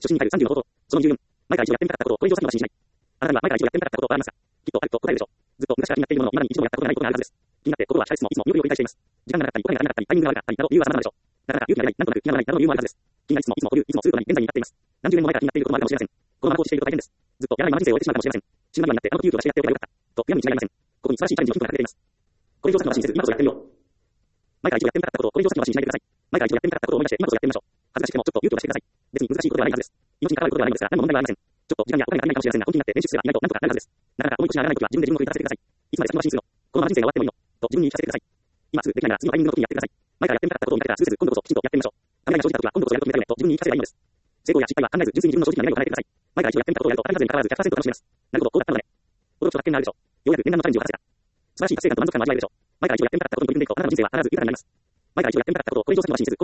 初心に入る30の方法。その24。毎回一度やってみたかったことをこれ以上先は信じない。あなたには毎回一度やってみたかったことはありますか？きっとあると答えるでしょう。ずっと昔から気になっているものを未だに一度もやったことがないことがあるはずです。気になって心は控え室もいつもよくよく繰り返しています。時間がなかったり、お金がなかったり、タイミングが悪かったり、など理由は様々でしょう。なかなか勇気が出ない、なんとなく気がならない、などの理由もあるはずです。気になりつつもいつも保留、いつもスープなに現在になっています。何十年も前から気になっていることもあるかもしれません。このまま放置していると大変です。ずっとやらないまま人生を終えてしまうかもしれません。死ぬ間際になってあの時勇気を出してやっておけばよかった。と悔やむに違いありません。ここに素晴らしいチャレンジのヒントが隠れています。これ以上先は信じず、今こそやってみよう。毎回一度やってみたかったことをこれ以上先は信じないでください。毎回一度やってみたかったことを思い出して今こそやってみましょう。恥ずかしくてもちょっと勇気を出してください。別に難しいことではないはずです。命に関わることではないのですが、何も問題はありません。ちょっと時間やお金が足りないかもしれませんが、本気になって練習すれば意外となんとかなるはずです。なかなか思い越しが上がらないときは自分で自分を奮い立たせてください。いつまで先は信じるの？このまま人生が終わってもいいの？と自分に言い聞かせてください。今すぐできないなら次のタイミングの時にやってください。前からやってみたかったことを見かけたらすぐせず今度こそきちんとやってみましょう。ためらいが生じた時は今度こそやると決めたよねと自分に言い聞かせればいいのです。成功や失敗は考えず純粋に自分の正直な願いを叶えてください。毎回一度やってみたことをやると当たり外れに関わらず 100% 楽しめます。なるほど、こうだったのね。驚きと発見があるでしょう。ようやく念願のチャレンジを果たせた。素晴らしい達成感と満足感を味わえるでしょう。毎回一度やってみたかったことに取り組んでいくとあなたの人生は必ず豊かになります。毎回一度やってみたかったことをこれ以上先は信じず